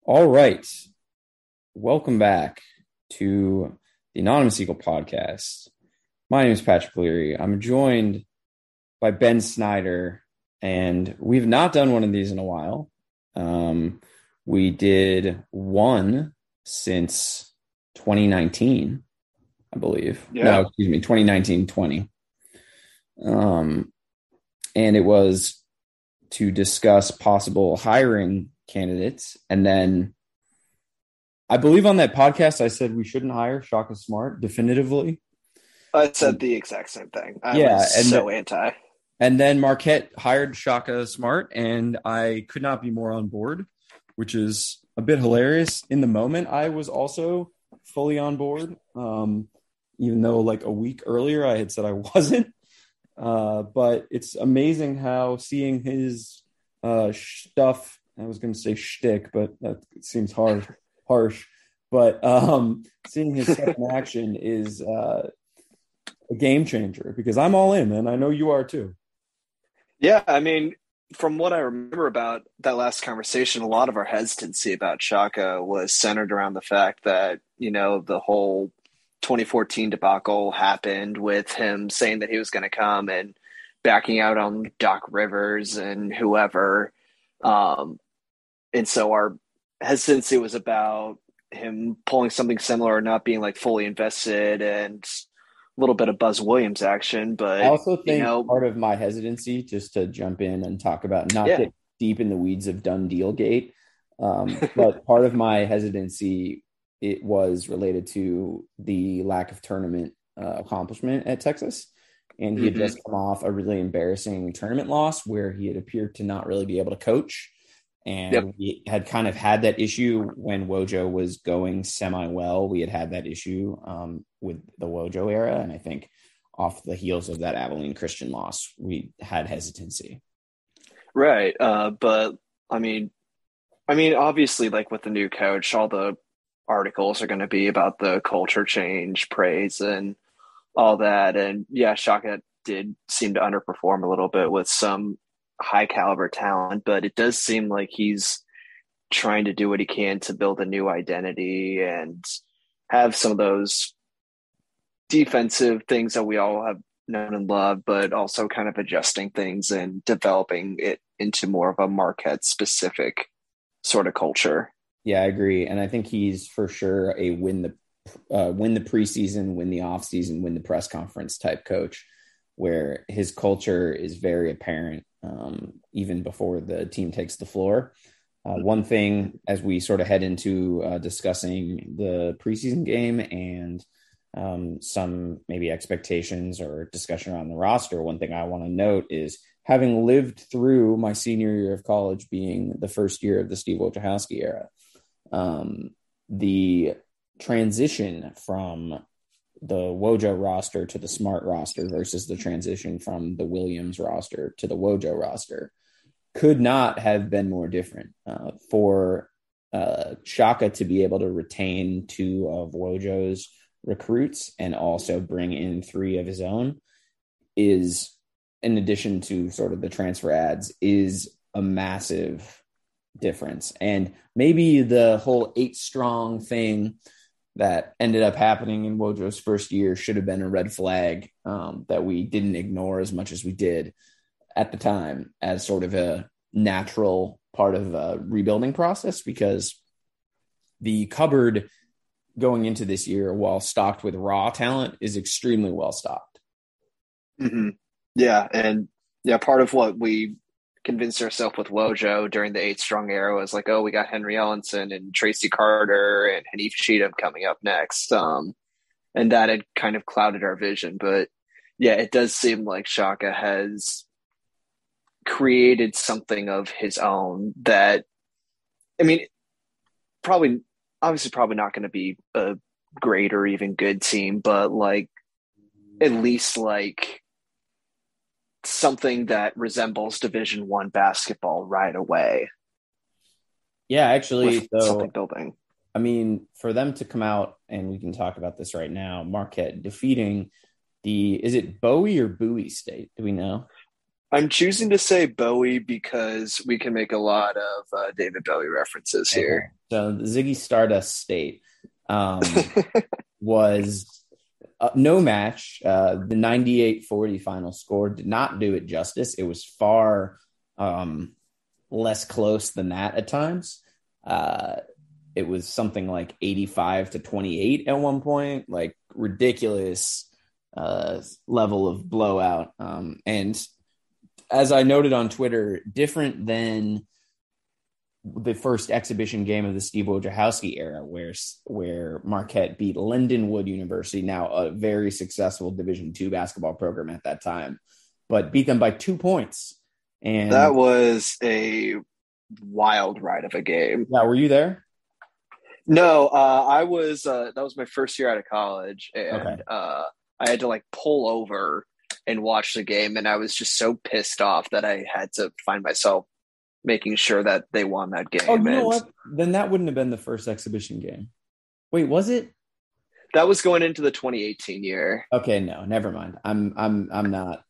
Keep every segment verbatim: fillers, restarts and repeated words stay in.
All right. Welcome back to the Anonymous Eagle podcast. My name is Patrick Leary. I'm joined by Ben Snyder, and we've not done one of these in a while. Um, we did one since twenty nineteen, I believe. Yeah. No, excuse me, twenty nineteen twenty. Um, and it was to discuss possible hiring candidates. And then I believe on that podcast, I said we shouldn't hire Shaka Smart definitively. I said the exact same thing. I Yeah, was and so the- anti. And then Marquette hired Shaka Smart, and I could not be more on board, which is a bit hilarious. In the moment, I was also fully on board, um, even though like a week earlier I had said I wasn't. Uh, but it's amazing how seeing his uh, stuff, I was going to say shtick, but that seems harsh. harsh. But um, seeing his stuff in action is uh, a game changer because I'm all in, and I know you are too. Yeah, I mean, from what I remember about that last conversation, a lot of our hesitancy about Shaka was centered around the fact that, you know, the whole twenty fourteen debacle happened with him saying that he was going to come and backing out on Doc Rivers and whoever. Um, and so our hesitancy was about him pulling something similar or not being like fully invested and a little bit of Buzz Williams action. But, I also you think know, part of my hesitancy, just to jump in and talk about, not yeah, get deep in the weeds of done deal gate, um, but part of my hesitancy, it was related to the lack of tournament uh, accomplishment at Texas. And he had mm-hmm. just come off a really embarrassing tournament loss where he had appeared to not really be able to coach. And Yep. we had kind of had that issue when Wojo was going semi-well. We had had that issue um, with the Wojo era. And I think off the heels of that Abilene Christian loss, we had hesitancy. Right. Uh, but I mean, I mean, obviously, like with the new coach, all the articles are going to be about the culture change, praise, and all that. And yeah, Shaka did seem to underperform a little bit with some high caliber talent, but it does seem like he's trying to do what he can to build a new identity and have some of those defensive things that we all have known and loved, but also kind of adjusting things and developing it into more of a Marquette specific sort of culture. Yeah, I agree. And I think he's for sure a win the uh, win the preseason, win the offseason, win the press conference type coach, where his culture is very apparent um, even before the team takes the floor. Uh, one thing as we sort of head into uh, discussing the preseason game and um, some maybe expectations or discussion around the roster, one thing I want to note is having lived through my senior year of college being the first year of the Steve Wojciechowski era, um, the transition from the Wojo roster to the Smart roster versus the transition from the Williams roster to the Wojo roster could not have been more different. Uh, for uh, Shaka to be able to retain two of Wojo's recruits and also bring in three of his own is, in addition to sort of the transfer ads, is a massive difference. And maybe the whole eight strong thing that ended up happening in Wojo's first year should have been a red flag um, that we didn't ignore as much as we did at the time as sort of a natural part of a rebuilding process, because the cupboard going into this year, while stocked with raw talent, is extremely well stocked. Mm-hmm. Yeah. And yeah, part of what we convinced ourselves with Wojo during the eight strong era was like, oh, we got Henry Ellenson and Tracy Carter and Hanif Cheatham coming up next. Um, and that had kind of clouded our vision. But yeah, it does seem like Shaka has created something of his own that, I mean, probably, obviously probably not going to be a great or even good team, but like, at least like something that resembles Division One basketball right away. Yeah, actually, With so something building. I mean, for them to come out, and we can talk about this right now, Marquette defeating the, is it Bowie or Bowie State? Do we know? I'm choosing to say Bowie because we can make a lot of uh, David Bowie references Okay. here. So Ziggy Stardust State um, was uh, no match. Uh, the ninety-eight forty final score did not do it justice. It was far um, less close than that at times. Uh, it was something like eighty-five to twenty-eight at one point, like ridiculous uh, level of blowout. Um, and as I noted on Twitter, different than the first exhibition game of the Steve Wojciechowski era, where where Marquette beat Lindenwood University, now a very successful Division two basketball program at that time, but beat them by two points. And that was a wild ride of a game. Yeah, were you there? No, uh, I was. Uh, that was my first year out of college, and Okay. uh, I had to like pull over and watch the game, and I was just so pissed off that I had to find myself making sure that they won that game. Oh, you know and what? Then that wouldn't have been the first exhibition game. Wait, was it? That was going into the twenty eighteen year. Okay, no, never mind. I'm I'm I'm not.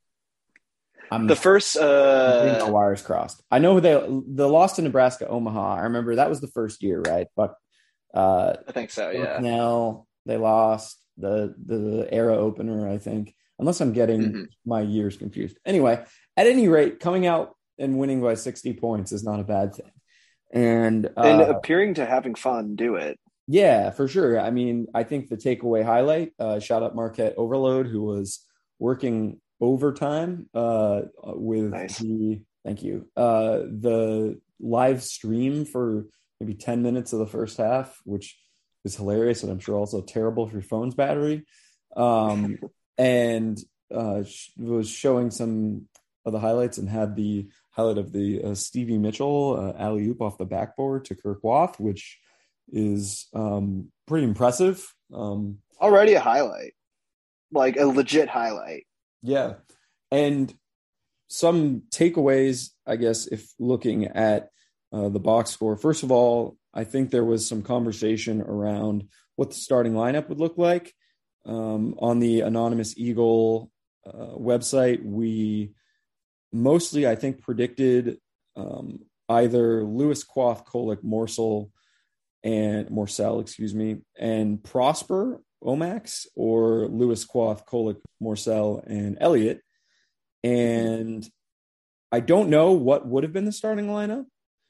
I'm the first uh my wires crossed. I know they the loss to Nebraska Omaha. I remember that was the first year, right? But uh I think so, yeah. Now they lost the the era opener, I think. Unless I'm getting mm-hmm. my years confused. Anyway, at any rate, coming out and winning by sixty points is not a bad thing. And uh, and appearing to having fun do it. Yeah, for sure. I mean, I think the takeaway highlight, uh, shout out Marquette Overload, who was working overtime uh, with nice. the, thank you, uh, the live stream for maybe ten minutes of the first half, which is hilarious and I'm sure also terrible for your phone's battery. Um, and uh, was showing some of the highlights and had the highlight of the uh, Stevie Mitchell uh, alley-oop off the backboard to Kirk Wath, which is um, pretty impressive. Um, Already a highlight, like a legit highlight. Yeah. And some takeaways, I guess, if looking at uh, the box score, first of all, I think there was some conversation around what the starting lineup would look like. Um, on the Anonymous Eagle uh, website, we mostly, I think, predicted um, either Lewis, Quath, Kolek, Morsel, and Morsell, excuse me, and Prosper, Omax, or Lewis, Quath, Kolek, Morsell, and Elliott. And I don't know what would have been the starting lineup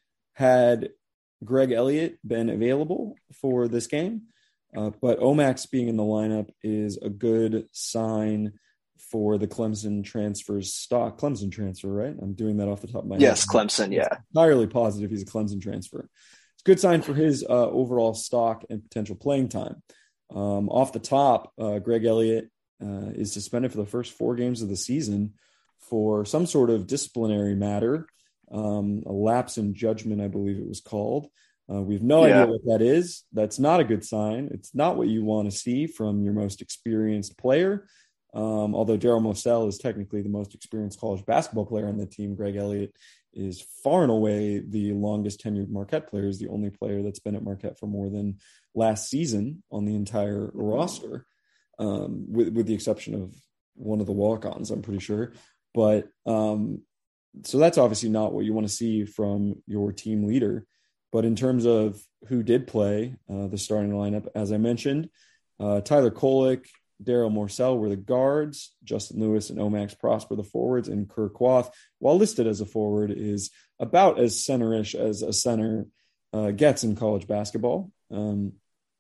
had Greg Elliott been available for this game. Uh, but Omax being in the lineup is a good sign for the Clemson transfers stock. Clemson transfer, right? I'm doing that off the top of my head. Yes, Clemson, yeah. Entirely positive he's a Clemson transfer. It's a good sign for his uh, overall stock and potential playing time. Um, off the top, uh, Greg Elliott uh, is suspended for the first four games of the season for some sort of disciplinary matter, um, a lapse in judgment, I believe it was called. Uh, we have no yeah. idea what that is. That's not a good sign. It's not what you want to see from your most experienced player. Um, although Daryl Moselle is technically the most experienced college basketball player on the team, Greg Elliott is far and away the longest tenured Marquette player, is the only player that's been at Marquette for more than last season on the entire roster, um, with, with the exception of one of the walk-ons, I'm pretty sure. But um, so that's obviously not what you want to see from your team leader. But in terms of who did play uh, the starting lineup, as I mentioned, uh, Tyler Kolek, Daryl Morsell were the guards, Justin Lewis and Omax Prosper the forwards, and Kirk Wath, while listed as a forward, is about as center-ish as a center uh, gets in college basketball. Um,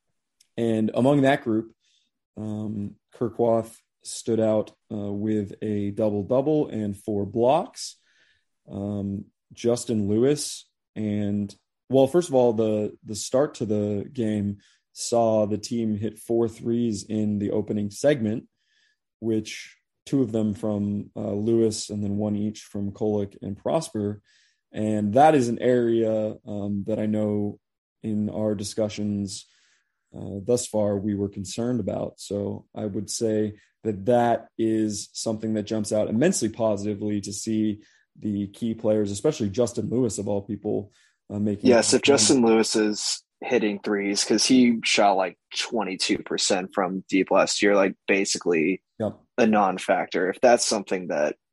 and among that group, um, Kirk Wath stood out uh, with a double-double and four blocks. Um, Justin Lewis and Well, first of all, the the start to the game saw the team hit four threes in the opening segment, which two of them from uh, Lewis and then one each from Kolek and Prosper. And that is an area um, that I know in our discussions uh, thus far we were concerned about. So I would say that that is something that jumps out immensely positively to see the key players, especially Justin Lewis of all people, Uh, making yes, if Justin Lewis is hitting threes, because he shot like twenty-two percent from deep last year, like basically yep. a non-factor. If that's something that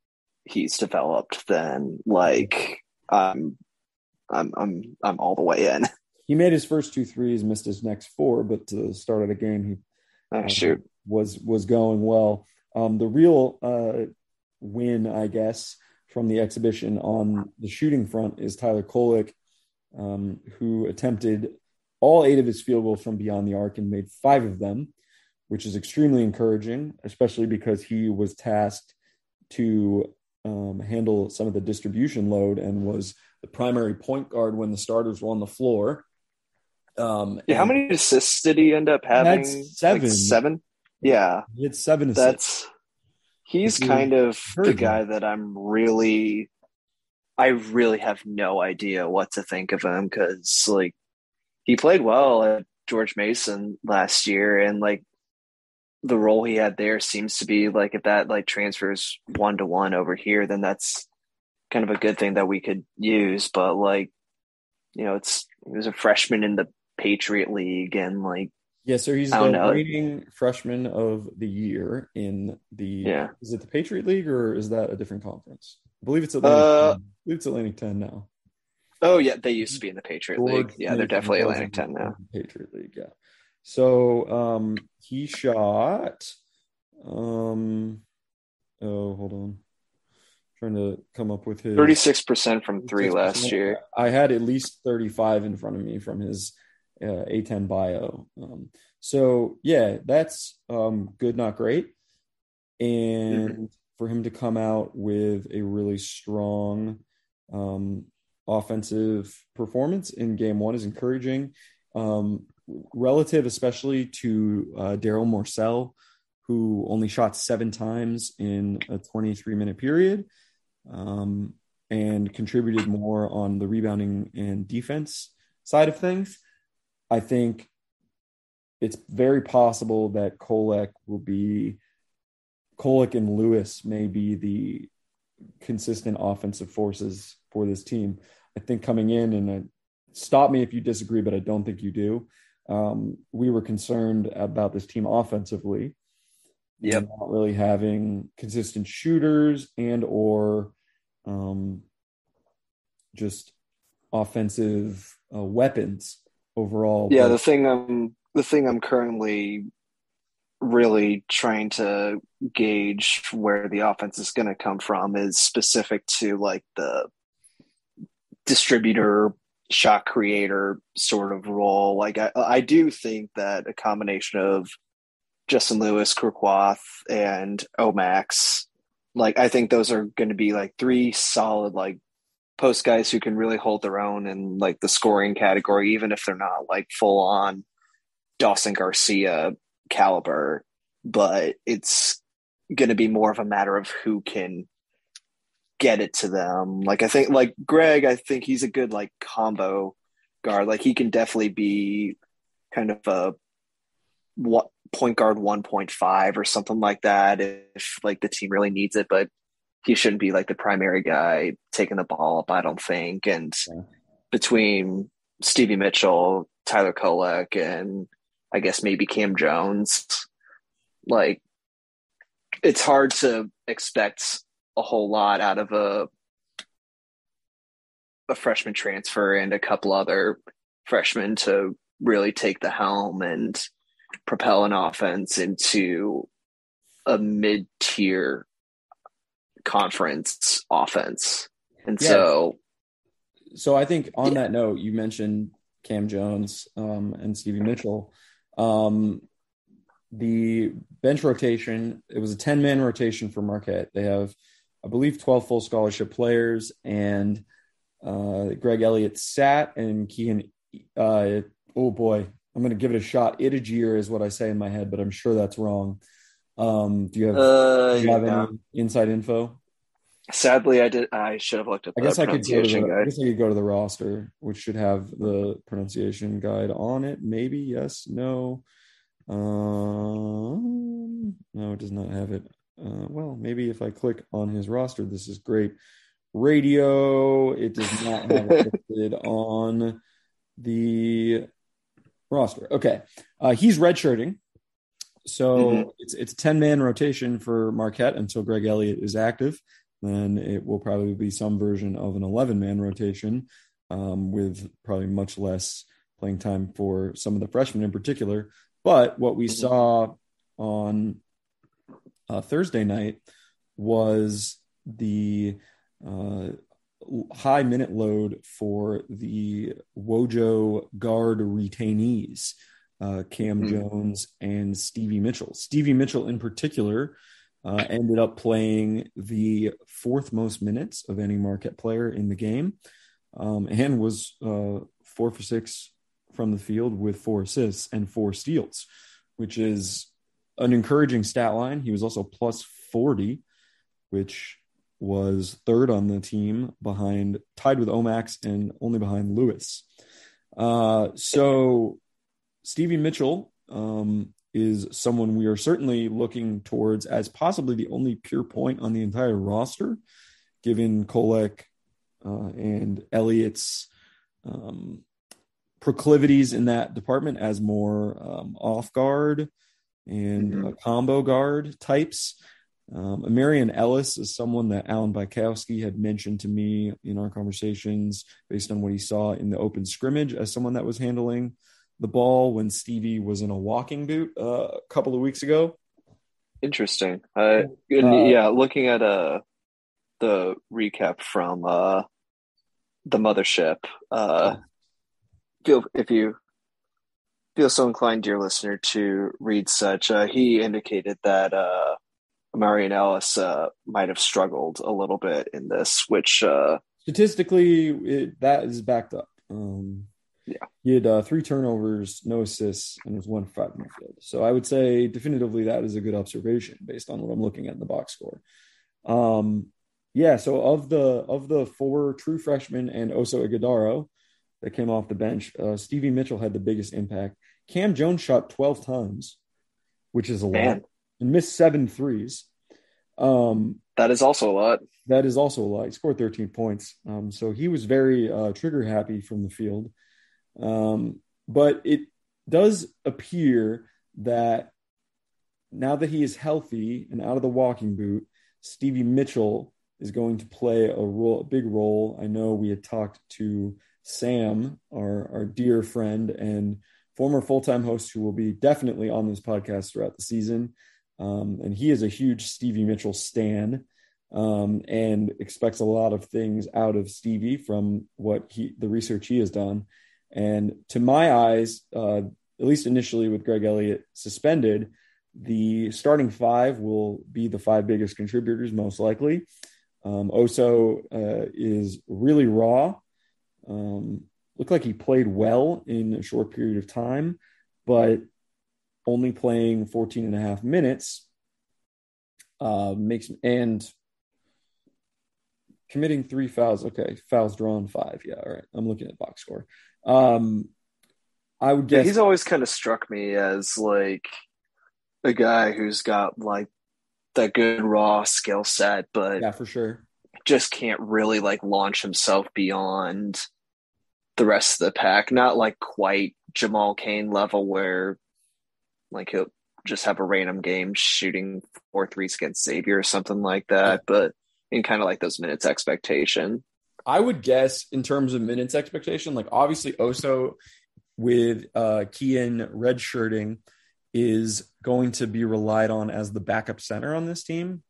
he's developed, then like I'm I'm I'm I'm all the way in. He made his first two threes, missed his next four, but to the start of the game, he Oh, uh, shoot. was was going well. Um, the real uh, win, I guess, from the exhibition on the shooting front is Tyler Kolek, um, who attempted all eight of his field goals from beyond the arc and made five of them, which is extremely encouraging, especially because he was tasked to um, handle some of the distribution load and was the primary point guard when the starters were on the floor. Um, Yeah, how many assists did he end up having? Seven. Like seven? Yeah. He had seven assists. That's he's kind of the guy that I'm really I really have no idea what to think of him, because like he played well at George Mason last year, and like the role he had there seems to be like if that like transfers one to one over here, then that's kind of a good thing that we could use. But like, you know, it's he was a freshman in the Patriot League, and like yeah, so he's I don't the know. reigning freshman of the year in the Yeah. Is it the Patriot League or is that a different conference? I believe it's Atlantic. Uh, ten. I believe it's Atlantic ten now. Oh yeah, they used to be in the Patriot George League. Yeah, they're Mason definitely was Atlantic in ten now. the Patriot League, yeah. So um, he shot. Um, oh, hold on. Trying to come up with his thirty-six percent from three thirty-six percent. last year. I had at least thirty-five in front of me from his uh, A ten bio. Um, so yeah, that's um, good, not great. And mm-hmm. for him to come out with a really strong um, offensive performance in game one is encouraging. Um, relative, especially to uh, Daryl Morcell, who only shot seven times in a twenty-three minute period. Um, and contributed more on the rebounding and defense side of things. I think it's very possible that Kolek will be Kolek and Lewis may be the consistent offensive forces for this team. I think coming in, and uh, stop me if you disagree, but I don't think you do. Um, we were concerned about this team offensively. Yep. Not really having consistent shooters and or um, just offensive uh, weapons overall. Yeah, but- the thing I'm the thing I'm currently really trying to gauge where the offense is going to come from is specific to like the distributor, shot creator sort of role. Like I, I do think that a combination of Justin Lewis, Kurquath, and Omax, like I think those are going to be like three solid like post guys who can really hold their own in like the scoring category, even if they're not like full on Dawson Garcia caliber. But it's going to be more of a matter of who can get it to them. Like I think like Greg, I think he's a good like combo guard. Like he can definitely be kind of a what point guard one point five or something like that if like the team really needs it, but he shouldn't be like the primary guy taking the ball up, I don't think. And yeah. between Stevie Mitchell, Tyler Kolek, and I guess maybe Cam Jones, like it's hard to expect a whole lot out of a a freshman transfer and a couple other freshmen to really take the helm and propel an offense into a mid-tier conference offense. And yeah. so so I think on yeah. that note, you mentioned Cam Jones um, and Stevie Mitchell. Um, the bench rotation, it was a ten-man rotation for Marquette. They have, I believe, twelve full scholarship players, and uh, Greg Elliott sat, and Keegan, uh, oh boy, I'm going to give it a shot. Itagir is what I say in my head, but I'm sure that's wrong. Um, do you have, uh, do you have yeah. any inside info? Sadly, I did. I should have looked at the I guess I could go to the, guide. I guess I could go to the roster, which should have the pronunciation guide on it. Maybe yes, no. Um, no, it does not have it. Uh, well, maybe if I click on his roster, this is great radio. It does not have it listed on the roster. Okay, uh, he's redshirting, so mm-hmm. it's it's a ten-man rotation for Marquette until Greg Elliott is active. then it will probably be some version of an eleven-man rotation um, with probably much less playing time for some of the freshmen in particular. But what we mm-hmm. saw on uh, Thursday night was the uh, high minute load for the Wojo guard retainees, uh, Cam mm-hmm. Jones and Stevie Mitchell. Stevie Mitchell in particular uh, ended up playing the fourth most minutes of any Marquette player in the game, um, and was uh, four for six from the field with four assists and four steals, which is an encouraging stat line. He was also plus forty, which was third on the team, behind, tied with Omax and only behind Lewis. Uh, so Stevie Mitchell um, is someone we are certainly looking towards as possibly the only pure point on the entire roster, given Kolek uh, and Elliott's um, proclivities in that department as more um, off guard and mm-hmm. uh, combo guard types. Um, Marion Ellis is someone that Alan Bykowski had mentioned to me in our conversations based on what he saw in the open scrimmage as someone that was handling the ball when Stevie was in a walking boot uh, a couple of weeks ago. Interesting. Uh, and, yeah, looking at uh, the recap from uh, the mothership, uh, feel if you feel so inclined, dear listener, to read such, uh, he indicated that uh, Marion Ellis uh, might have struggled a little bit in this, which uh, statistically it, that is backed up. Um, yeah, he had uh, three turnovers, no assists, and was one for five in the field. So I would say definitively that is a good observation based on what I'm looking at in the box score. Um, yeah, so of the of the four true freshmen and Oso Ighodaro that came off the bench, uh, Stevie Mitchell had the biggest impact. Cam Jones shot twelve times, which is a Man. lot, and missed seven threes. Um, that is also a lot. That is also a lot. He scored thirteen points. Um, so he was very uh, trigger happy from the field. Um, but it does appear that now that he is healthy and out of the walking boot, Stevie Mitchell is going to play a role, a big role. I know we had talked to Sam, our, our dear friend and former full-time host, who will be definitely on this podcast throughout the season. Um, and he is a huge Stevie Mitchell stan um, and expects a lot of things out of Stevie from what he, the research he has done. And to my eyes, uh, at least initially with Greg Elliott suspended, the starting five will be the five biggest contributors, most likely. Um, Oso uh, is really raw. Um, looked like he played well in a short period of time, but only playing fourteen and a half minutes uh, makes and committing three fouls. Okay, fouls drawn five. Yeah, all right. I'm looking at box score. Um, I would guess yeah, he's always kind of struck me as like a guy who's got like that good raw skill set, but yeah, for sure, just can't really like launch himself beyond the rest of the pack. Not like quite Jamal Cain level where like he'll just have a random game shooting four threes against Xavier or something like that, but in kind of like those minutes expectation. I would guess in terms of minutes expectation, like obviously Oso with uh, Kian redshirting is going to be relied on as the backup center on this team.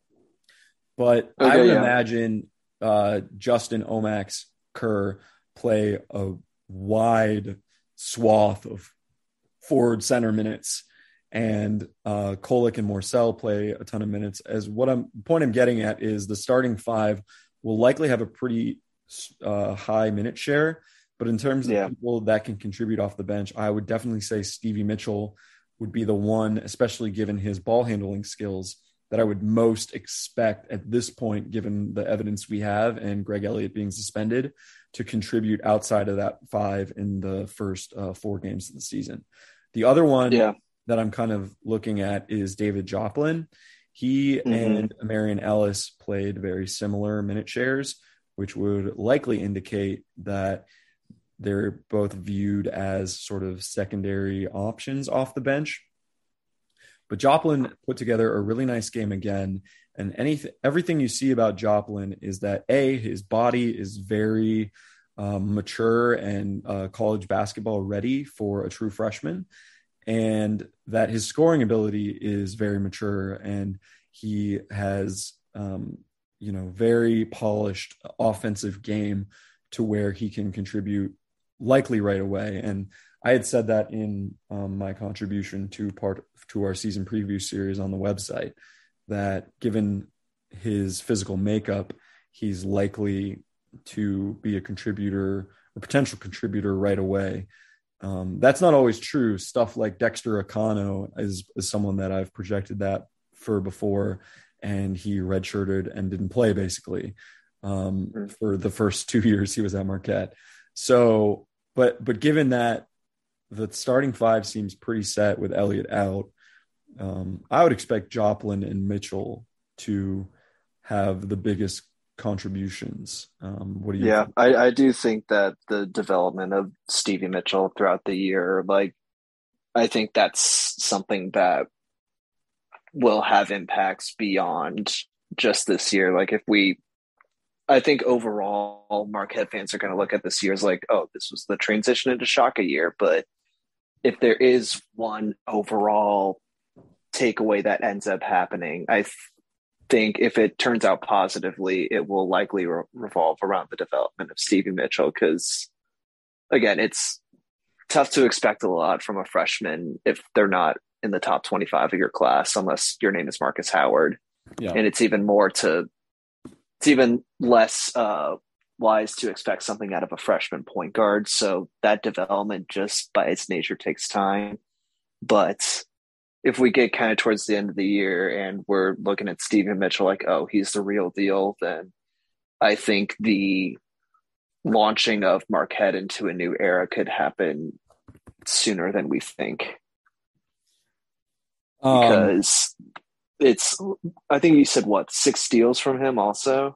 But okay, I would yeah. imagine uh, Justin Omax Kerr play a wide swath of forward center minutes, and uh, Kolek and Morsell play a ton of minutes. As what I'm the point I'm getting at is the starting five will likely have a pretty uh, high minute share, but in terms of yeah. people that can contribute off the bench, I would definitely say Stevie Mitchell would be the one, especially given his ball handling skills, that I would most expect at this point, given the evidence we have and Greg Elliott being suspended, to contribute outside of that five in the first uh, four games of the season. The other one yeah. that I'm kind of looking at is David Joplin. He mm-hmm. and Marion Ellis played very similar minute shares, which would likely indicate that they're both viewed as sort of secondary options off the bench. But Joplin put together a really nice game again And anything, everything you see about Joplin is that A, his body is very um, mature and uh, college basketball ready for a true freshman, and that his scoring ability is very mature, and he has, um, you know, very polished offensive game to where he can contribute likely right away. And I had said that in um, my contribution to part to our season preview series on the website, that given his physical makeup, he's likely to be a contributor or potential contributor right away. Um, that's not always true. Stuff like Dexter Akano is, is someone that I've projected that for before, and he redshirted and didn't play basically um, for the first two years he was at Marquette. So, but but given that the starting five seems pretty set with Elliott out, um, I would expect Joplin and Mitchell to have the biggest contributions. Um, what do you Yeah, think? I, I do think that the development of Stevie Mitchell throughout the year, like, I think that's something that will have impacts beyond just this year. Like, if we, I think overall, Marquette fans are going to look at this year as like, oh, this was the transition into Shaka year. But if there is one overall takeaway that ends up happening, I th- think if it turns out positively, it will likely re- revolve around the development of Stevie Mitchell. Because again, it's tough to expect a lot from a freshman if they're not in the top twenty-five of your class, unless your name is Marcus Howard. Yeah. And it's even more to, it's even less uh, wise to expect something out of a freshman point guard. So that development just by its nature takes time. But if we get kind of towards the end of the year and we're looking at Stephen Mitchell like, oh, he's the real deal, then I think the launching of Marquette into a new era could happen sooner than we think. Um, Because it's, I think you said what, six steals from him also?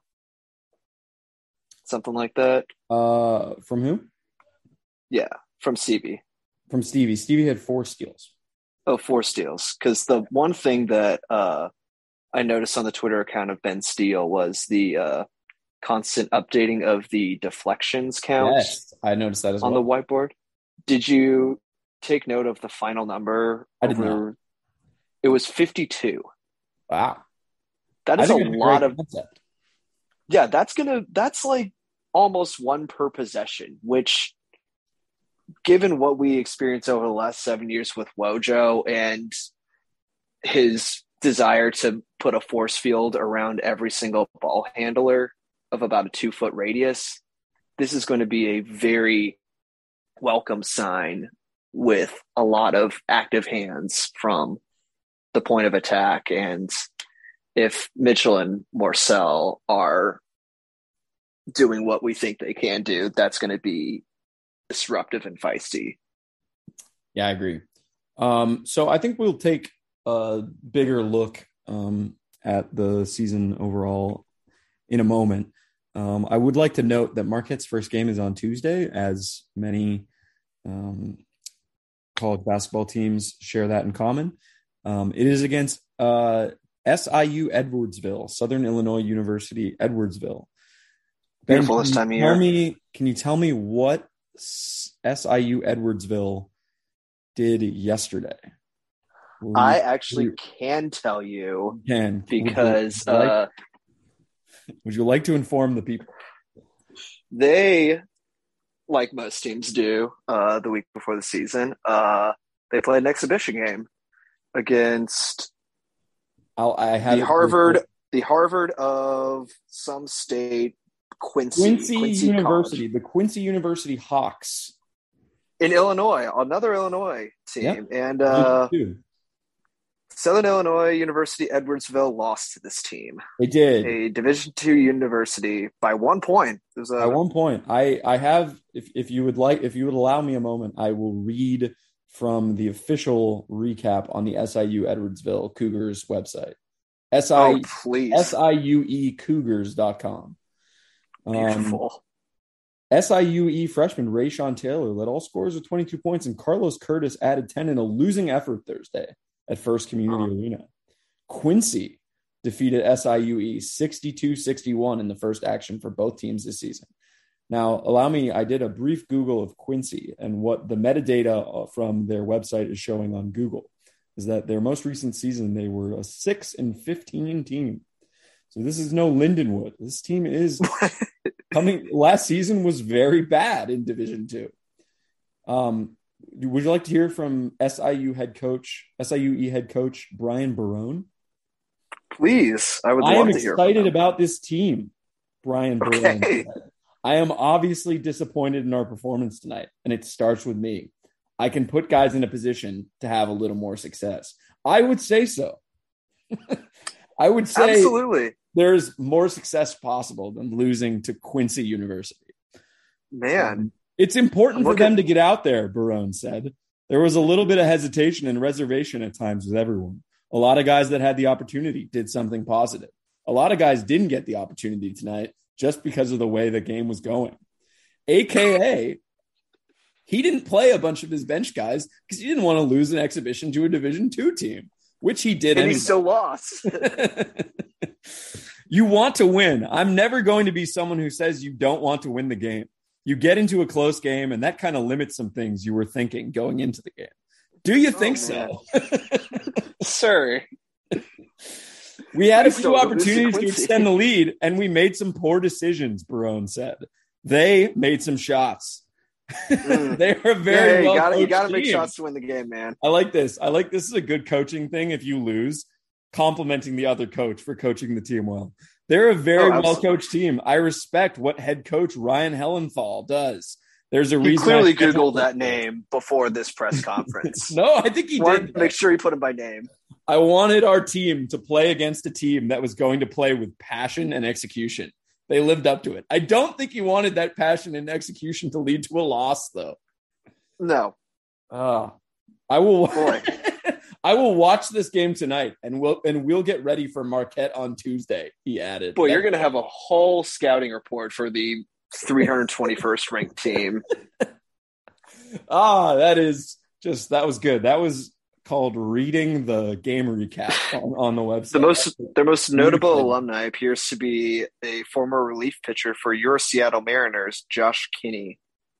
Something like that? uh, from who? Yeah, from Stevie. From Stevie. Stevie had four steals. Oh, four steals. Because the one thing that uh, I noticed on the Twitter account of Ben Steele was the uh, constant updating of the deflections count Yes, I noticed that as on well. the whiteboard. Did you take note of the final number? I did over... not. It was fifty-two. Wow. That I is a think it's lot great of concept. yeah, that's gonna that's like almost one per possession, which given what we experienced over the last seven years with Wojo and his desire to put a force field around every single ball handler of about a two foot radius, this is going to be a very welcome sign with a lot of active hands from the point of attack. And if Mitchell and Morsell are doing what we think they can do, that's going to be disruptive and feisty. Yeah, I agree. Um, so I think we'll take a bigger look um, at the season overall in a moment. Um, I would like to note that Marquette's first game is on Tuesday, as many um, college basketball teams share that in common. Um, it is against uh, S I U Edwardsville, Southern Illinois University, Edwardsville. Ben, Beautiful this time of tell year. me, can you tell me what S I U Edwardsville did yesterday? Will I you- actually you can tell you can because would you, like, uh, would you like to inform the people? they, like most teams do uh, the week before the season, uh, they played an exhibition game against I'll, I have the it- Harvard, the Harvard of some state, Quincy, Quincy, Quincy University, College. the Quincy University Hawks. In Illinois, another Illinois team. Yeah. And uh, They Southern Illinois University Edwardsville lost to this team, did. a Division two university, by one point. It was a, At one point, I, I have, if, if you would like, if you would allow me a moment, I will read from the official recap on the S I U Edwardsville Cougars website. S I, oh, please. S I U E Cougars dot com. Um, Beautiful. S I U E freshman Rayshawn Taylor led all scorers with twenty-two points, and Carlos Curtis added ten in a losing effort Thursday at First Community Oh. Arena. Quincy defeated S I U E sixty-two sixty-one in the first action for both teams this season. Now, allow me, I did a brief Google of Quincy, and what the metadata from their website is showing on Google is that their most recent season, they were a six and fifteen team. So this is no Lindenwood. This team is coming. Last season was very bad in Division Two. Um, would you like to hear from S I U head coach, S I U E head coach Brian Barone? Please, I would I love am to hear. excited about this team, Brian Barone. Okay. I am obviously disappointed in our performance tonight, and it starts with me. I can put guys in a position to have a little more success. I would say so. I would say absolutely there's more success possible than losing to Quincy University. Man, um, it's important I'm for looking- them to get out there, Barone said. There was a little bit of hesitation and reservation at times with everyone. A lot of guys that had the opportunity did something positive. A lot of guys didn't get the opportunity tonight just because of the way the game was going. A K A, he didn't play a bunch of his bench guys because he didn't want to lose an exhibition to a Division two team, which he did. And anyway. he still lost. You want to win. I'm never going to be someone who says you don't want to win the game. You get into a close game, and that kind of limits some things you were thinking going into the game. Do you think oh, so? Sir. We had a Please few don't lose to opportunities to Quincy. extend the lead, and we made some poor decisions, Barone said. They made some shots. Mm. They're a very yeah, you well gotta, you coached gotta make team. shots to win the game, man. I like this. I like this is a good coaching thing if you lose, complimenting the other coach for coaching the team well. They're a very Oh, well-coached team. I respect what head coach Ryan Hellenthal does. There's a He reason clearly I scheduled Googled that name before this press conference. No, I think he Wanted did. to make sure he put him by name. I wanted our team to play against a team that was going to play with passion and execution. They lived up to it. I don't think he wanted that passion and execution to lead to a loss, though. No. Uh, I will. Boy. I will watch this game tonight, and we'll and we'll get ready for Marquette on Tuesday. He added, Boy, that, you're going to have a whole scouting report for the three hundred twenty-first ranked team. Ah, that is just that was good. That was called reading the game recap on, on the website. The most, their most notable Beautiful. alumni appears to be a former relief pitcher for your Seattle Mariners, Josh Kinney.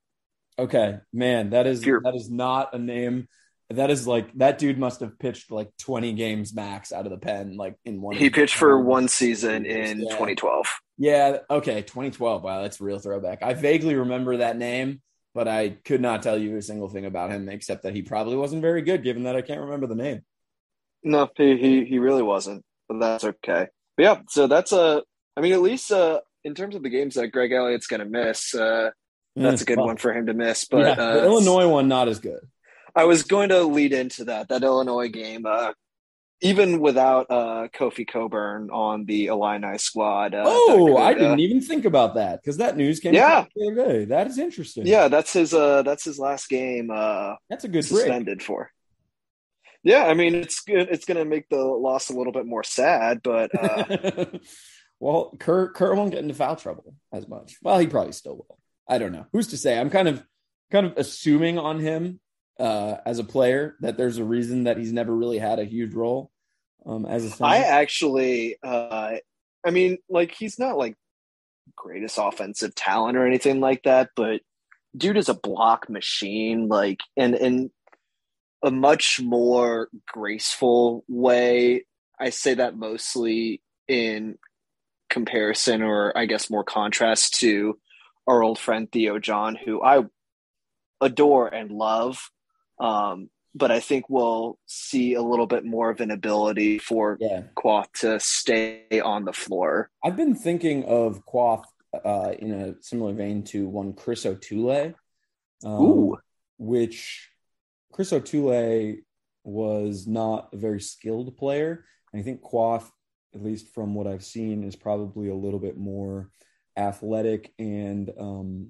Okay, man, that is Pure. that is not a name. That is like that dude must have pitched like twenty games max out of the pen, like in one. He pitched for one season in yeah. twenty twelve. Yeah, okay, twenty twelve. Wow, that's a real throwback. I vaguely remember that name, but I could not tell you a single thing about him except that he probably wasn't very good, given that I can't remember the name. No, he he, he really wasn't, but that's okay. But yeah, so that's a. I mean, at least uh, in terms of the games that Greg Elliott's going to miss, uh, that's a good well, one for him to miss. But yeah, uh, the Illinois one not as good. I was going to lead into that that Illinois game. Uh, even without uh, Kofi Coburn on the Illini squad. Uh, oh, could, I didn't uh, even think about that because that news came Yeah. out the other day. That is interesting. Yeah, that's his. Uh, that's his last game. Uh, that's a good break. suspended for. Yeah, I mean it's good. It's going to make the loss a little bit more sad, but uh, well, Kerr Kerr won't get into foul trouble as much. Well, he probably still will. I don't know. Who's to say? I'm kind of kind of assuming on him uh, as a player that there's a reason that he's never really had a huge role um, as a center. I actually, uh, I mean, like he's not like greatest offensive talent or anything like that, but dude is a block machine. Like, and and. a much more graceful way. I say that mostly in comparison or I guess more contrast to our old friend Theo John, who I adore and love. Um, but I think we'll see a little bit more of an ability for yeah. Quath to stay on the floor. I've been thinking of Quath uh, in a similar vein to one Chris O'Toole, um, Ooh. which Chris O'Toole was not a very skilled player. And I think Quath, at least from what I've seen, is probably a little bit more athletic and um,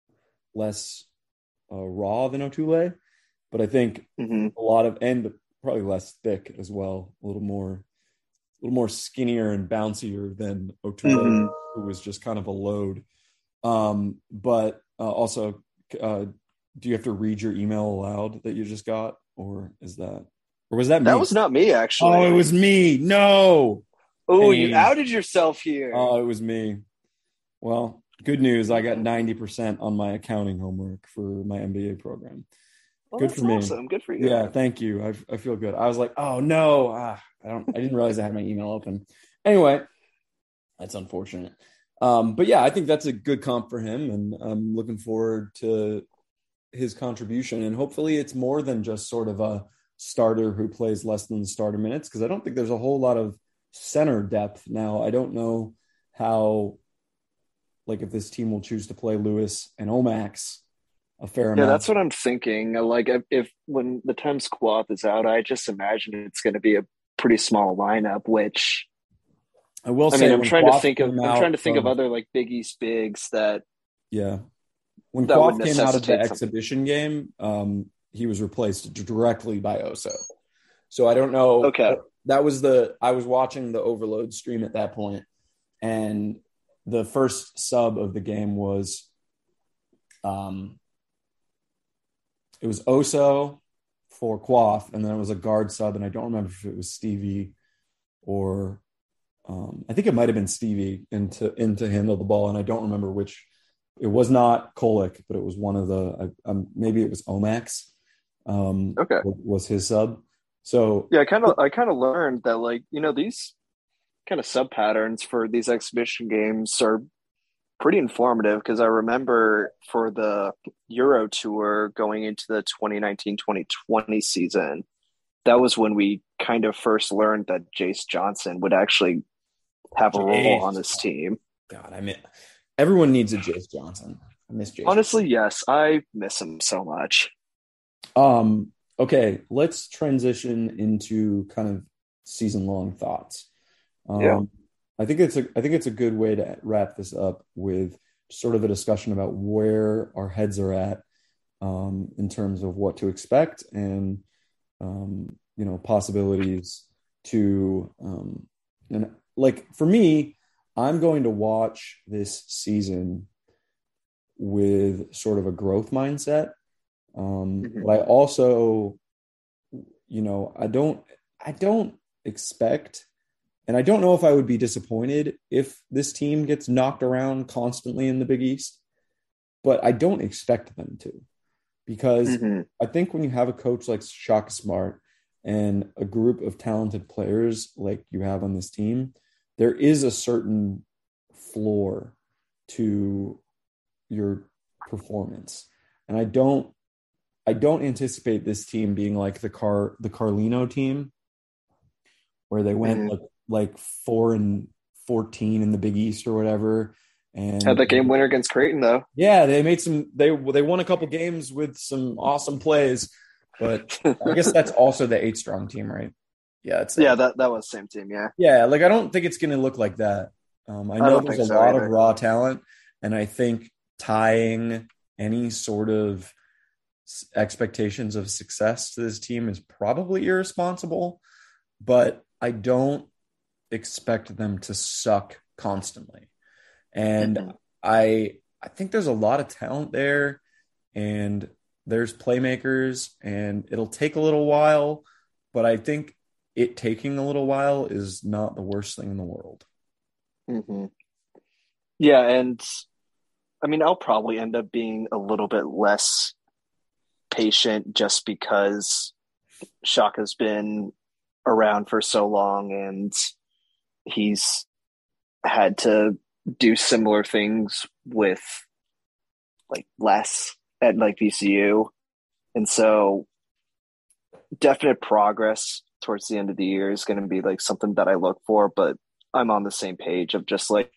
less uh, raw than O'Toole. But I think Mm-hmm. a lot of, and probably less thick as well, a little more, a little more skinnier and bouncier than O'Toole, Mm-hmm. who was just kind of a load. Um, but uh, also, uh, do you have to read your email aloud that you just got, or is that, or was that me? That was not me, actually. Oh, it was me. No. Oh, you Pain. outed yourself here. Oh, it was me. Well, good news. I got ninety percent on my accounting homework for my M B A program. well, Good that's for me. awesome. Good for you. Yeah, thank you. I, I feel good. I was like, oh no, ah, I don't. I didn't realize I had my email open. Anyway, that's unfortunate. Um, but yeah, I think that's a good comp for him, and I'm looking forward to his contribution. And hopefully, it's more than just sort of a starter who plays less than the starter minutes, because I don't think there's a whole lot of center depth now. I don't know how, like, if this team will choose to play Lewis and Omax a fair Yeah, amount. that's what I'm thinking. Like, if, if when the Thames Cloth is out, I just imagine it's going to be a pretty small lineup. Which I will I say, mean, I'm when trying to Quaff think of came I'm out trying to think of of- other like Big East bigs that Yeah. When That would Quaff came out of the necessitate something. exhibition game, um, he was replaced directly by Oso. So I don't know. Okay. That was the, I was watching the Overload stream at that point, and the first sub of the game was, um, it was Oso for Quaff, and then it was a guard sub, and I don't remember if it was Stevie or, um, I think it might have been Stevie into, in to handle the ball, and I don't remember which. It was not Kolek, but it was one of the, I, um, maybe it was Omax. Um, Okay. was his sub. So Yeah, I kind of I kind of learned that, like, you know, these kind of sub patterns for these exhibition games are pretty informative, because I remember for the Euro Tour going into the twenty nineteen twenty twenty season, that was when we kind of first learned that Jace Johnson would actually have a role Jace. on this team. God, I mean, everyone needs a Jace Johnson. I miss Jace. Honestly, yes, I miss him so much. Um, okay, let's transition into kind of season-long thoughts. Um, Yeah. I think it's a I think it's a good way to wrap this up with sort of a discussion about where our heads are at, um, in terms of what to expect, and um, you know, possibilities to um, and like for me, I'm going to watch this season with sort of a growth mindset. Um, Mhm. but I also, you know, I don't, I don't expect, and I don't know if I would be disappointed if this team gets knocked around constantly in the Big East, but I don't expect them to, because Mhm. I think when you have a coach like Shaka Smart and a group of talented players like you have on this team, there is a certain floor to your performance. And I don't, I don't anticipate this team being like the Car the Carlino team, where they went Mhm. like like four and fourteen in the Big East or whatever. And Had that game winner against Creighton, though. yeah, they made some. They they won a couple games with some awesome plays, but I guess that's also the eight strong team, right? Yeah, it's Yeah, that, that was the same team, yeah. yeah. Like I don't think it's going to look like that. Um, I I know don't there's think a so lot either. of raw talent, and I think tying any sort of s- expectations of success to this team is probably irresponsible. But I don't expect them to suck constantly. And Mhm. I I think there's a lot of talent there, and there's playmakers, and it'll take a little while, but I think it taking a little while is not the worst thing in the world. Mhm. Yeah, and I mean, I'll probably end up being a little bit less patient just because Shaka's been around for so long, and he's had to do similar things with like less at like V C U. And so definite progress towards the end of the year is going to be like something that I look for, but I'm on the same page of just like,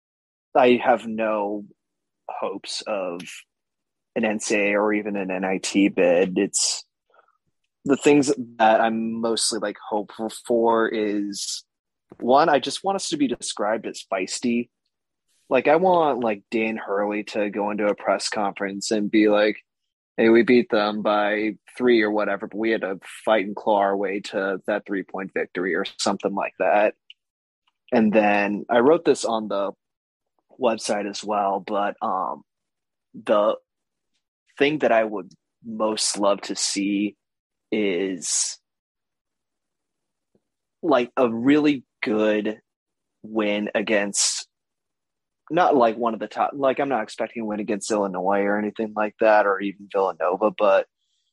I have no hopes of an N C A A or even an N I T bid. It's the things that I'm mostly like hopeful for is one, I just want us to be described as feisty. Like I want like Dan Hurley to go into a press conference and be like, hey, we beat them by three or whatever, but we had to fight and claw our way to that three point victory or something like that. And then I wrote this on the website as well, but um, the thing that I would most love to see is like a really good win against not like one of the top, like I'm not expecting a win against Illinois or anything like that, or even Villanova, but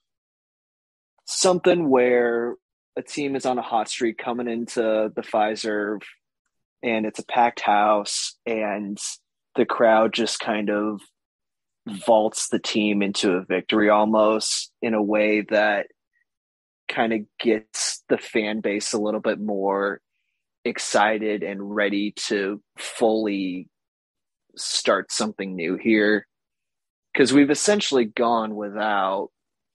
something where a team is on a hot streak coming into the Fiserv and it's a packed house and the crowd just kind of vaults the team into a victory almost in a way that kind of gets the fan base a little bit more excited and ready to fully start something new here. Because we've essentially gone without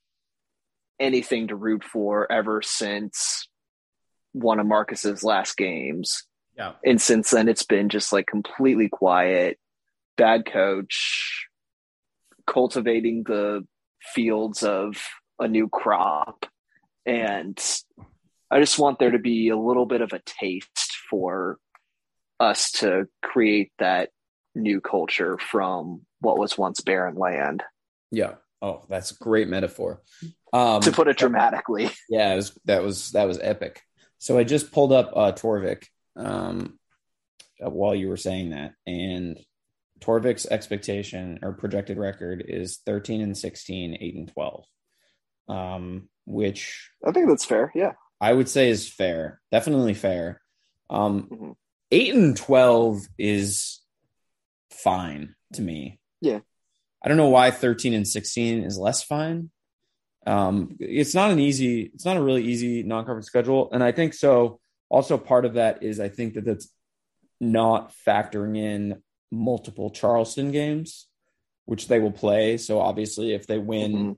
anything to root for ever since one of Marcus's last games. Yeah. And since then, it's been just like completely quiet, bad coach, cultivating the fields of a new crop. And I just want there to be a little bit of a taste for us to create that new culture from what was once barren land. Yeah. Oh, that's a great metaphor. Um, to put it dramatically. Yeah, it was, that was that was epic. So I just pulled up uh, Torvik um, while you were saying that, and Torvik's expectation or projected record is thirteen and sixteen, eight and twelve, um, which I think that's fair. Yeah, I would say is fair, definitely fair. Um, mm-hmm. Eight and twelve is fine to me. Yeah, I don't know why thirteen and sixteen is less fine. Um, it's not an easy, it's not a really easy non-conference schedule. And I think so. Also part of that is I think that that's not factoring in multiple Charleston games, which they will play. So obviously if they win, mm-hmm.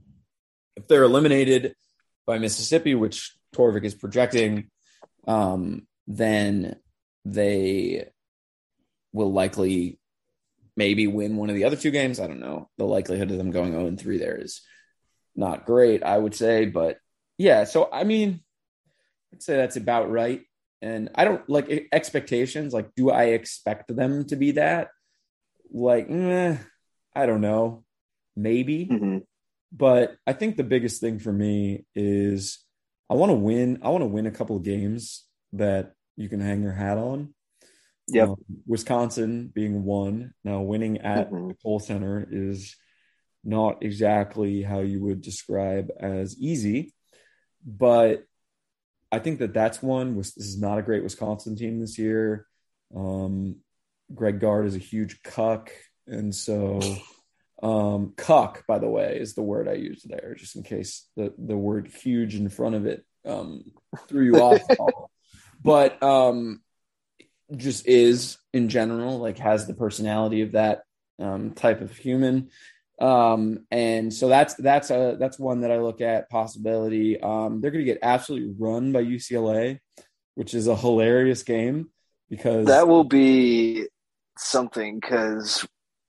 if they're eliminated by Mississippi, which Torvik is projecting, um, then they will likely maybe win one of the other two games. I don't know. The likelihood of them going oh and three there is not great, I would say. But yeah, so I mean, I'd say that's about right. And I don't like expectations. Like, do I expect them to be that? Like, eh, I don't know. Maybe. Mm-hmm. But I think the biggest thing for me is I want to win. I want to win a couple of games that you can hang your hat on. Yep. Um, Wisconsin being one. Now, winning at mm-hmm. the Kohl Center is not exactly how you would describe as easy, but I think that that's one. This is not a great Wisconsin team this year. Um, Greg Gard is a huge cuck, and so um, cuck, by the way, is the word I used there, just in case the the word "huge" in front of it um, threw you off. But um, just is in general, like, has the personality of that um, type of human. Um, and so that's, that's a, that's one that I look at possibility. Um, they're going to get absolutely run by U C L A, which is a hilarious game because that will be something. Cause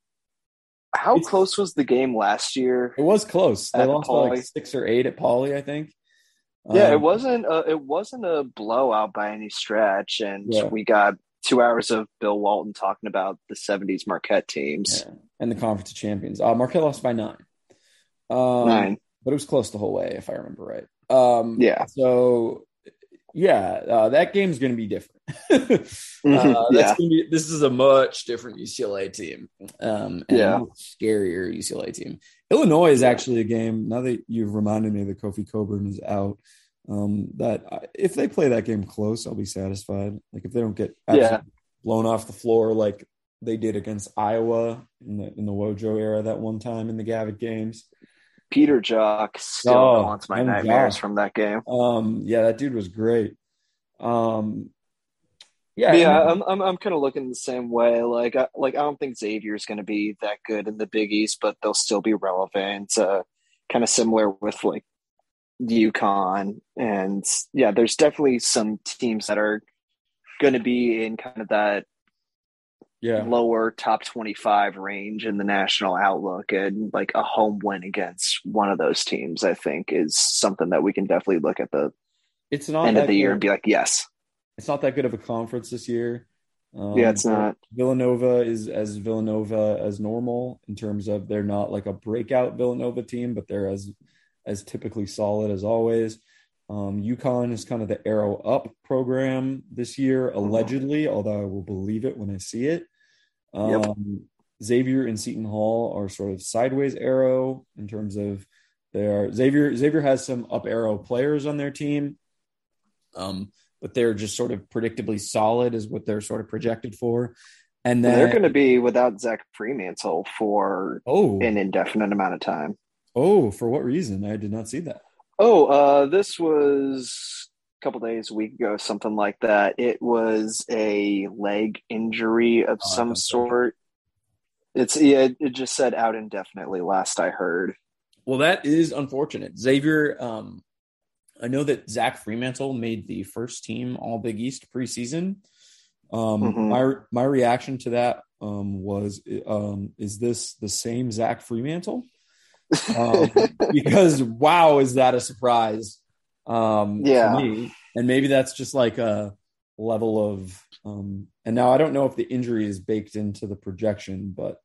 how close was the game last year? It was close. They lost by like six or eight at Pauley, I think. Yeah. Um, it wasn't a, it wasn't a blowout by any stretch. And yeah. we got two hours of Bill Walton talking about the seventies Marquette teams. Yeah. And the Conference of Champions. Uh, Marquette lost by nine. Um, nine. But it was close the whole way, if I remember right. Um, yeah. So, yeah, uh, that game's going to be different. uh, that's yeah. gonna be, this is a much different U C L A team. Um, and yeah. a much scarier U C L A team. Illinois is actually a game, now that you've reminded me that Kofi Coburn is out, um, that I, if they play that game close, I'll be satisfied. Like, if they don't get absolutely yeah. blown off the floor like they did against Iowa in the in the Wojo era that one time in the Gavitt games. Peter Jock still oh, haunts my nightmares Jock. from that game. Um, yeah, that dude was great. Um, yeah, yeah, I'm I'm I'm kind of looking the same way. Like, I, like I don't think Xavier's going to be that good in the Big East, but they'll still be relevant. Uh, kind of similar with like UConn, and yeah, there's definitely some teams that are going to be in kind of that. Yeah. lower top twenty-five range in the national outlook, and like a home win against one of those teams, I think, is something that we can definitely look at the it's not end of the good. year and be like, yes. It's not that good of a conference this year. Um, yeah, it's not. Villanova is as Villanova as normal in terms of they're not like a breakout Villanova team, but they're as as typically solid as always. Um, UConn is kind of the arrow up program this year, allegedly, although I will believe it when I see it. Um, Yep. Xavier and Seton Hall are sort of sideways arrow in terms of they are Xavier. Xavier has some up arrow players on their team, um, but they're just sort of predictably solid, is what they're sort of projected for. And then They're going to be without Zach Fremantle for oh an indefinite amount of time. oh for what reason? I did not see that. Oh, uh, this was a couple days, a week ago, something like that. It was a leg injury of Oh, some sort. It's yeah, it just said out indefinitely last I heard. Well, that is unfortunate. Xavier, um, I know that Zach Fremantle made the first team All Big East preseason. Um, Mhm. my my reaction to that um, was, um, is this the same Zach Fremantle? Um, because wow, is that a surprise um, Yeah. to me? And maybe that's just like a level of. Um, and now I don't know if the injury is baked into the projection, but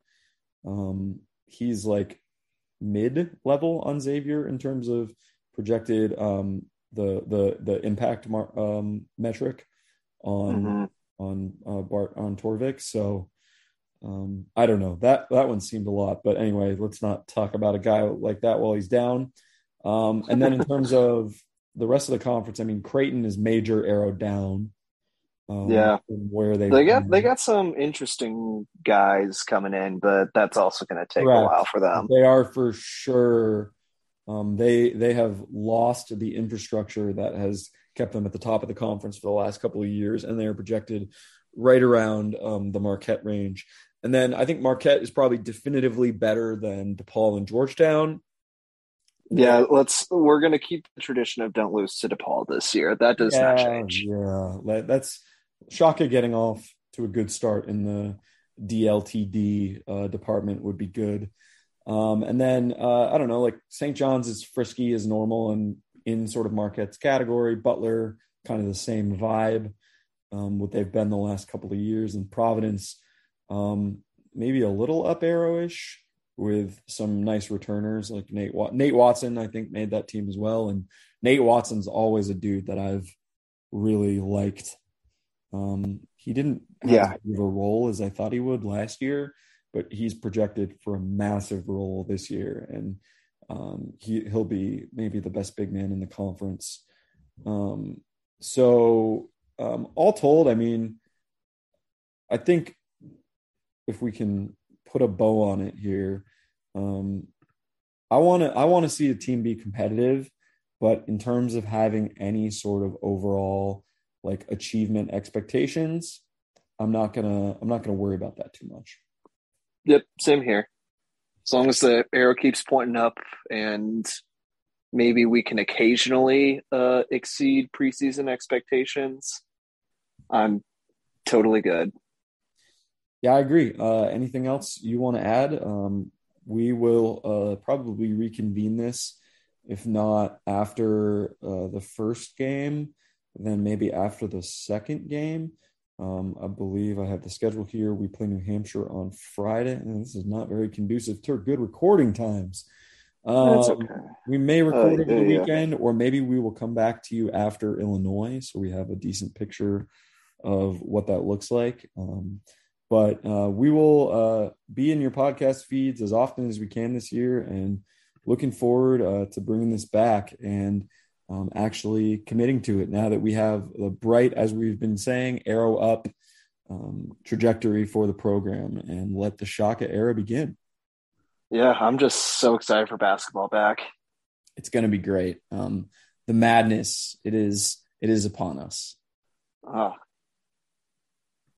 um, he's like mid level on Xavier in terms of projected um, the the the impact mar- um, metric on Mhm. on uh, Bart on Torvik. So um, I don't know, that that one seemed a lot, but anyway, let's not talk about a guy like that while he's down. Um, and then in terms of the rest of the conference, I mean, Creighton is major arrow down. Um, Yeah. from where they They got they got some interesting guys coming in, but that's also going to take Correct. a while for them. They are for sure. Um, they they have lost the infrastructure that has kept them at the top of the conference for the last couple of years, and they are projected right around um, the Marquette range. And then I think Marquette is probably definitively better than DePaul and Georgetown. Yeah, let's. We're going to keep the tradition of don't lose to DePaul this year. That does yeah, not change. Yeah, that's Shaka getting off to a good start in the D L T D uh, department would be good. Um, and then uh, I don't know, like Saint John's is frisky as normal and in sort of Marquette's category. Butler, kind of the same vibe, um, what they've been the last couple of years. And Providence, um, maybe a little up arrowish with some nice returners like Nate Wat- Nate Watson. I think made that team as well. And Nate Watson's always a dude that I've really liked. Um, he didn't have Yeah. as big of a role as I thought he would last year, but he's projected for a massive role this year, and um, he he'll be maybe the best big man in the conference. Um, so um, all told, I mean, I think if we can put a bow on it here, um, I want to I want to see a team be competitive, but in terms of having any sort of overall like achievement expectations, I'm not gonna I'm not gonna worry about that too much. Yep, same here. As long as the arrow keeps pointing up and maybe we can occasionally uh, exceed preseason expectations, I'm totally good. Yeah, I agree. Uh, anything else you want to add? Um, we will uh, probably reconvene this, if not after uh, the first game, then maybe after the second game. Um, I believe I have the schedule here. We play New Hampshire on Friday, and this is not very conducive to good recording times. Um, That's okay. We may record Uh, over the yeah. weekend, or maybe we will come back to you after Illinois, so we have a decent picture of what that looks like. Um, but uh, we will uh, be in your podcast feeds as often as we can this year, and looking forward uh, to bringing this back and um, actually committing to it now that we have the bright, as we've been saying, arrow up um, trajectory for the program, and let the Shaka era begin. Yeah, I'm just so excited for basketball back. It's going to be great. Um, the madness, it is, it is upon us. Oh,